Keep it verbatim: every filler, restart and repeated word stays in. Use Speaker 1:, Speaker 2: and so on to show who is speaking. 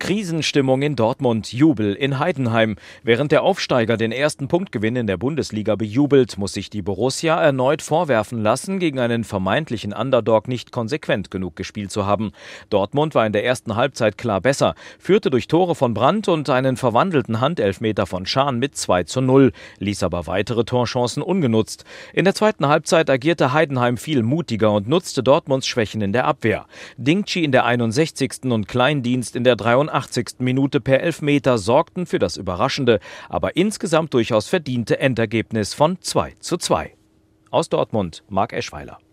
Speaker 1: Krisenstimmung in Dortmund, Jubel in Heidenheim. Während der Aufsteiger den ersten Punktgewinn in der Bundesliga bejubelt, muss sich die Borussia erneut vorwerfen lassen, gegen einen vermeintlichen Underdog nicht konsequent genug gespielt zu haben. Dortmund war in der ersten Halbzeit klar besser, führte durch Tore von Brandt und einen verwandelten Handelfmeter von Schahn mit zwei zu null, ließ aber weitere Torchancen ungenutzt. In der zweiten Halbzeit agierte Heidenheim viel mutiger und nutzte Dortmunds Schwächen in der Abwehr. Dingchi in der einundsechzigsten und Kleindienst in der dreiundachtzigsten Minute per Elfmeter sorgten für das überraschende, aber insgesamt durchaus verdiente Endergebnis von zwei zu zwei. Aus Dortmund, Marc Eschweiler.